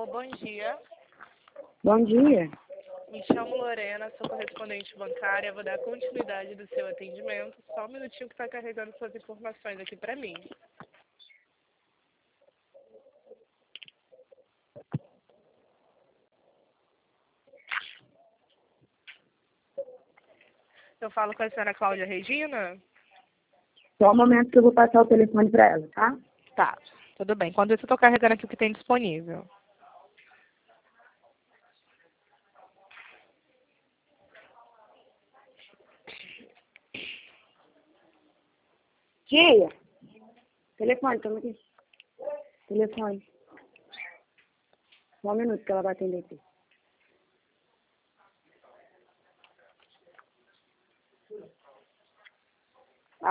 Alô, bom dia. Bom dia. Me chamo Lorena, sou correspondente bancária. Vou dar continuidade do seu atendimento. Só um minutinho que está carregando suas informações aqui para mim. Eu falo com a senhora Cláudia Regina? Só um momento que eu vou passar o telefone para ela, tá? Tá, tudo bem. Quando isso, eu estou carregando aqui o que tem disponível. Tia! Telefone, toma aqui. Telefone. Só um minuto que ela vai atender aqui.